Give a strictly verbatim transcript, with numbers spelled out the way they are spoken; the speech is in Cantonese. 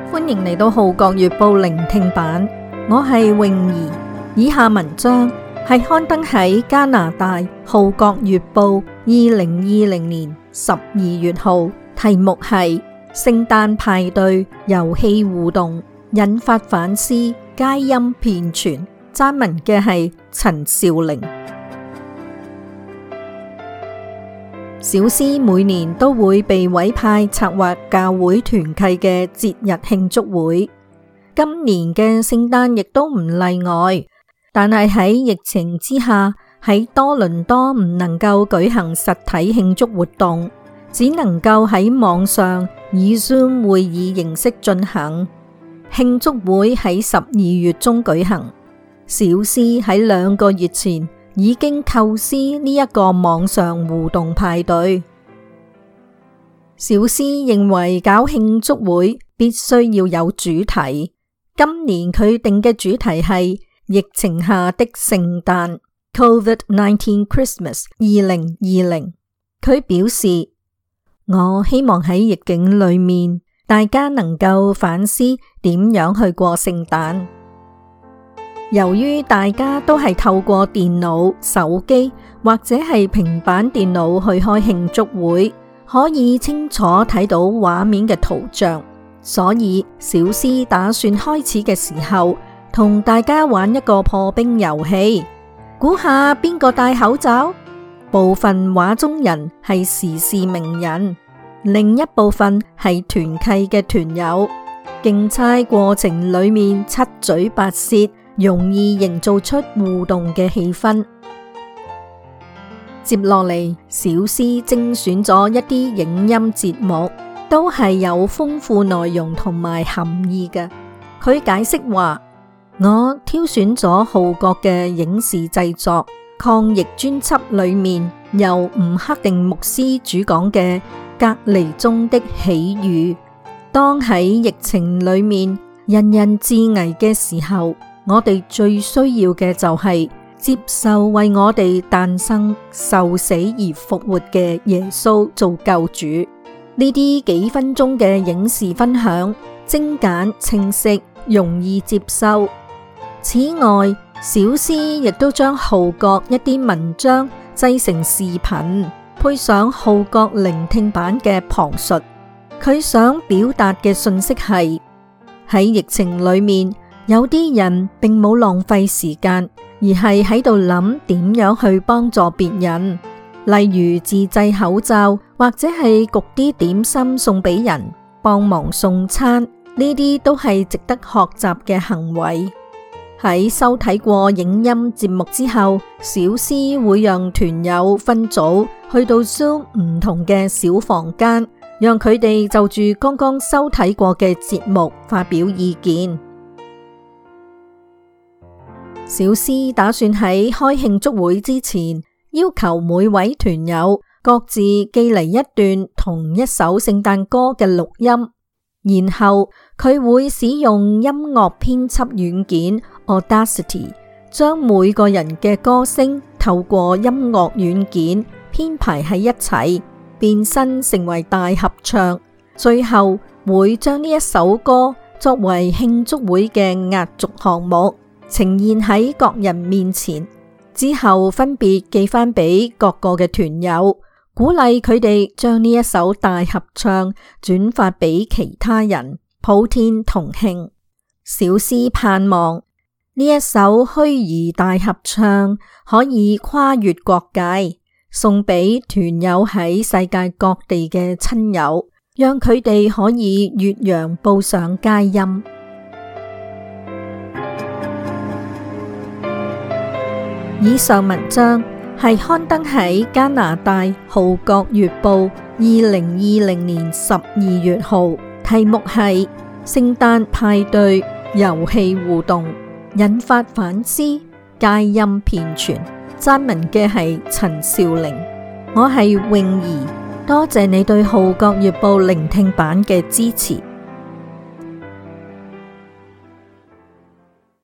歡迎嚟到《號角月報》聆聽版，我係泳兒。以下文章係刊登喺加拿大《號角月報》二零二零年十二月號，題目係聖誕派對遊戲互動引發反思，佳音遍傳。撰文嘅係陳兆玲。小詩每年都會被委派策劃教會團契嘅節日慶祝會，今年嘅聖誕亦都唔例外。但係喺疫情之下，喺多倫多唔能夠舉行實體慶祝活動，只能夠喺網上以 Zoom 會議形式進行。慶祝會喺十二月中舉行，小詩喺兩個月前已經構思呢一個網上互動派對。小詩認為搞慶祝會必須要有主題，今年佢定嘅主題係疫情下的聖誕 COVID 十九 Christmas 二零二零。佢表示，我希望喺逆境裏面，大家能夠反思點樣去過聖誕。由於大家都係透過電腦、手機或者係平板電腦去開慶祝會，可以清楚睇到畫面嘅圖像，所以小詩打算開始嘅時候，同大家玩一個破冰遊戲，估下邊個戴口罩？部分畫中人係時事名人，另一部分係團契嘅團友，競猜過程裏面七嘴八舌，容易營造出互動嘅氣氛。接落嚟，小詩精選咗一啲影音節目，都係有豐富內容同埋含義嘅。佢解釋話，我挑選咗號角嘅影視製作抗疫專輯裏面，由吳克定牧師主講嘅隔離中的喜悅。當喺疫情裏面人人自危嘅時候，我哋最需要嘅就係接受為我哋誕生、受死而復活嘅耶穌做救主。呢啲幾分鐘嘅影視分享，精簡清晰，容易接受。此外，小詩亦都將號角一啲文章製成視頻，配上號角聆聽版嘅旁述。佢想表達嘅信息係，喺疫情裏面，有啲人並冇浪費時間，而係喺度諗點樣去幫助別人，例如自製口罩，或者係焗啲點心送俾人，幫忙送餐，呢啲都係值得學習嘅行為。喺收睇過影音節目之後，小詩會讓團友分組去到 Zoom 唔同嘅小房間，讓佢哋就住剛剛收睇過嘅節目發表意見。小詩打算喺開慶祝會之前，要求每位團友各自寄嚟一段同一首聖誕歌嘅錄音，然後佢會使用音樂編輯軟件 Audacity， 將每個人嘅歌聲透過音樂軟件編排喺一齊，變身成為大合唱，最後會將呢一首歌作為慶祝會嘅壓軸項目，呈現喺各人面前，之後分別寄翻俾各個嘅團友，鼓勵佢哋將呢一首大合唱轉發俾其他人，普天同慶。小詩盼望呢一首虛擬大合唱可以跨越國界，送俾團友喺世界各地嘅親友，讓佢哋可以越洋報上佳音。以上文章係刊登喺加拿大《號角月報》二零二零年十二月號，題目係聖誕派對遊戲互動引發反思，佳音遍傳。撰文嘅係陳兆玲，我係泳兒，多謝你對《號角月報》聆聽版嘅支持。